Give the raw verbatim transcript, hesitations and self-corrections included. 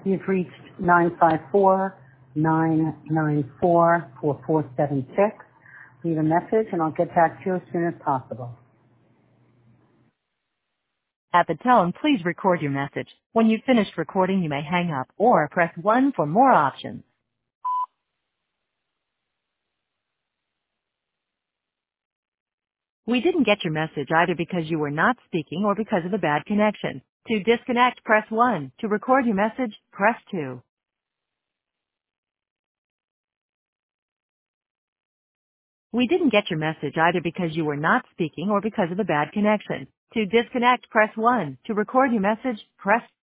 You've reached nine five four, nine nine four, four four seven six. Leave a message and I'll get back to you as soon as possible. At the tone, please record your message. When you've finished recording, you may hang up or press one for more options. We didn't get your message either because you were not speaking or because of a bad connection. To disconnect, press one. To record your message, press two. We didn't get your message either because you were not speaking or because of a bad connection. To disconnect, press one. To record your message, press